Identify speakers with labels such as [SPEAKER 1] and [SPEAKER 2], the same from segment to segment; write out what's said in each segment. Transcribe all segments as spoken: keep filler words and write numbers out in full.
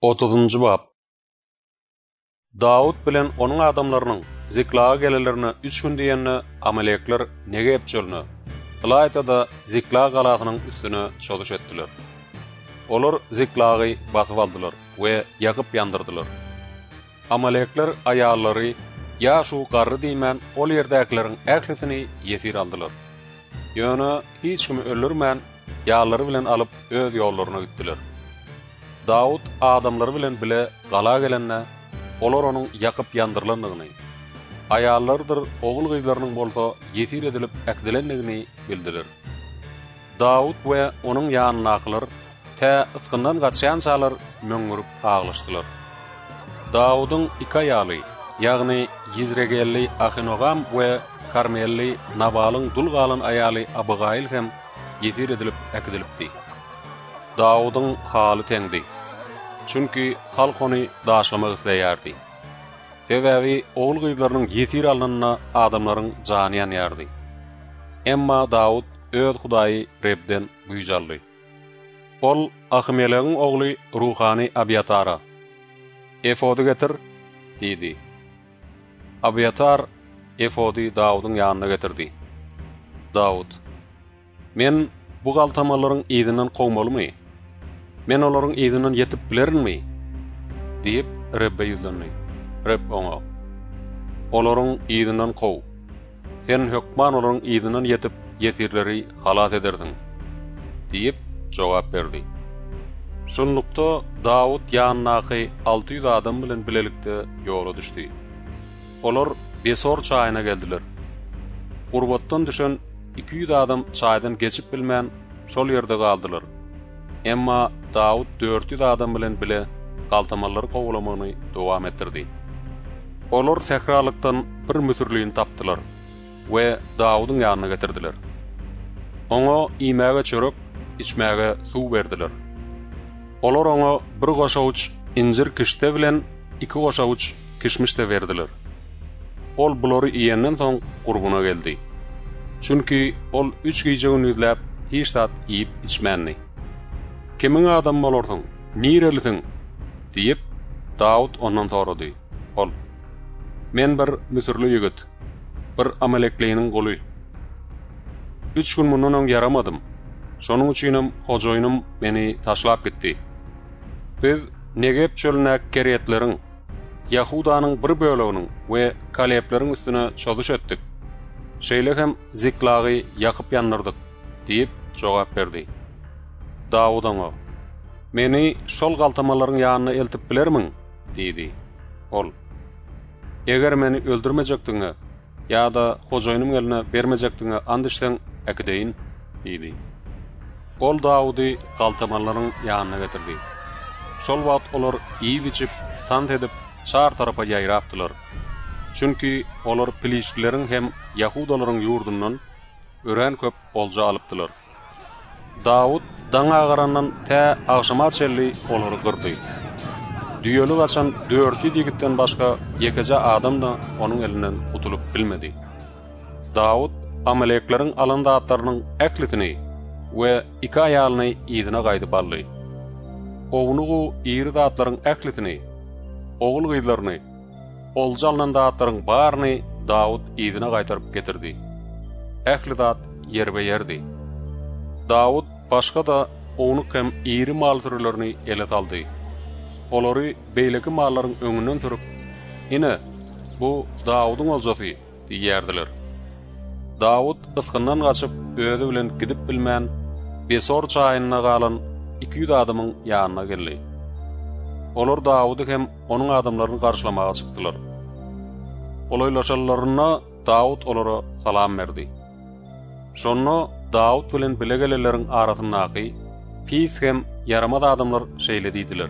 [SPEAKER 1] otuzuncu bab. Daud bilen onun adamlarynyň Ziklaga gelelerini üç gün diýenne Amalekler nege epçölünü, Ilaytada Ziklaga galasynyň üstüne çoluş etdiler. Olar Ziklagy basyp aldylar we ýakyp ýandyrdylar. Amalekler aýallary ýa şu garry diýmän ol ýerdäkleriň ählisini ýesir aldylar. Ýöne hiç kimi öldürmän ýallary bilen alyp öz ýollaryna gitdiler. Daud adamları bilen bile gala gelenne, olar onun yakıp yandırılanlığını, ayallardır oğul gıylarının bolsa yesir edilip ekdilenliğini bildiler. Daud ve onun yanınaklar, te ıskından kaçayan çalar möngürüp ağlaştılar. Daud'un iki ayalı, yani Yizregelli Ahinogam ve Karmelli Nabal'ın dulgalın ayalı Abigail hem yesir edilip ekdilipdi. Daud'un halı teňdi. Çünki halk onu daşlamak isleýärdi. Sebäbi oğul gyzlarynyň yesir alanyna adamlaryň jany ýanýardy. Emma Daud öz Hudaýy Rebden güýjaldy. Ol Ahimelegiň ogly Ruhany Abiatara "Efody getir" diýdi. Abiatar efody Daudyň ýanyna getirdi. Daud: "Men bu galtamalaryň ýedinden gowmalymy? Men olaryň ýedinden ýetip bilerimmi?" diýip Rebbe ýüzlendi. Reb oňa: "Olaryň ýedinden gow. Sen hökman olaryň ýedinden ýetip ýetirleri halat ederdiň" diýip jogap berdi. Şunlukda Daud ýanynaky alty ýüz adam bilen bilelikde ýola düşdi. Olar Besor çaýyna geldiler. Gurbatdan düşen iki ýüz adam çaýdan geçip bilmän şol ýerde galdylar. Emma Daud dört ýüz adam bilen bile galtamalary gowlamany dowam etdirdi. Olar sehralykdan bir müsürlüğini tapdylar we Daudyň ýanyna getirdiler. Oňa imäge çörek, içmäge suw berdiler. Olar oňa bir goşawuç injir kişde bilen iki goşawuç kişmiş de berdiler. Ol bulary iýenden soň gurbuna geldi. Çünki ol üç gýjegini ýüzläp hiç zat ýyp içmänni. "Kimiň adam bolarsyň? Nirelisiň?" diýip Daud ondan sorady. Ol: "Men bir müsürlü ýigit, bir Amalekliniň goly. Üç gün mundan yaramadym. Şonuň üçinem hojaýynym meni taşlap gitdi. Biz Negeb çölüne keretleriň, Yahudanyň bir böleginiň we Kalepleriň üstüne çoluş etdik. Şeýle hem Ziklagy ýakyp ýandyrdyk" diýip jogap berdi. Daud oňa: "Meni şol galtamalaryň ýanyna eltip bilermiň?" diýdi. Ol: "Eger meni öldürmejekdiňe ýa-da hojaýynym eline bermejekdiňe and içseň ekdeýin" diýdi. Ol Daudy galtamalaryň ýanyna getirdi. Şol wagt olar iýip içip, tant edip çar tarapa ýaýrapdylar. Çünki olar Piliştleriň hem Yahudalaryň ýurdundan ören köp olja alypdylar. Daud daňa garandan tä agşama çelli olary gyrdy. Düýeli gaçan dört ýüz ýigitden başga ýekeje adam da onuň elinden utulup bilmedi. Daud Amalekleriň alanda atlarynyň äklitini we iki aýalyny ýedine gaýdyp aldy. Ognugu ýeri zatlaryň äklitini, ogul gyzlaryny, olja alanda atlaryň baryny Daud ýedine gaýtaryp getirdi. Ähli zat ýerbe ýerdi. Daud başga da onu hem iri mal türlerini ele aldı. Olary beýleki mallaryň öňünden türüp, "Ine, bu Daudyň oljasy" diýerdiler. Daud ıskyndan gaçyp özi bilen gidip bilmän Besor çaýyna galan iki ýüz adamyň ýanyna geldi. Olar Daudy hem onuň adamlaryny garşylamaga çykdylar. Olaýlaşallaryna Daud olara salam berdi. Şonno Daud bilen bilegeleleriň arasyndaky pis hem yaramaz adamlar şeýle diýdiler: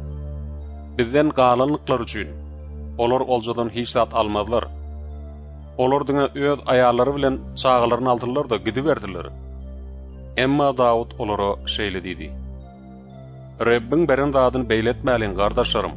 [SPEAKER 1] "Bizden galanlyklar üçin olar oljadan hiç zat almazlar. Olar diňe öz aýallary bilen çağalaryny aldylar da gidiberdiler." Emma Daud olara şeýle diýdi: "Rebbiň beren zadyny beýletmäliň gardaşlarym.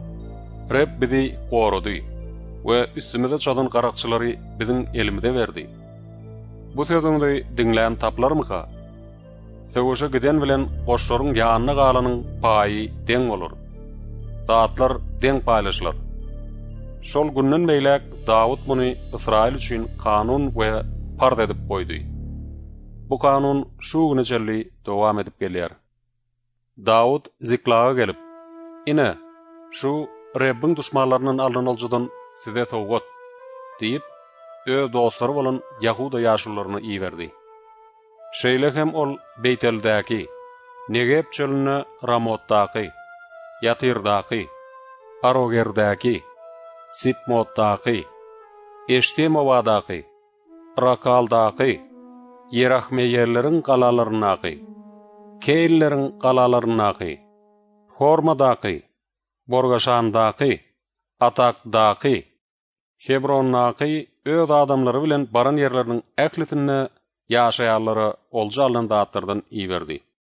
[SPEAKER 1] Reb bizi gorady we üstümize çadan garakçylary biziň elimize berdi. Bu sözüňi diňlän taplarmyka? Söwüşe giden bilen goşlaryň ýanyna galanyň paýy deň bolar. Zatlar deň paýlaşylar. Şol günden beýlek Dawud muny Israil üçin kanun we farz edip goýdy. Bu kanun şu güneçeli dowam edip gelýär. Dawud Ziklaga gelip, "Ine, şu Rabbiň duşmanlarynyň aldyny aljadan size sowgat" diýip, öz dostlary bolan Yahuda ýaşullaryny iýerdi. Şeýle hem ol Beyteldäki, Negeb çölüne Ramotdaky, Yatirdaky, Arogerdäki, Sipmotdaky, Eştemovadaky, Rakaldaky, Yerahmeyerleriň galalarynaky, Keýlleriň galalarynaky, Hormadaky, Borgaşandaky, Atakdaky, Hebrondaky öz adamlary bilen baran ýerleriniň ählisine ýaşaýarlary olja alan zatlardan iýerdi.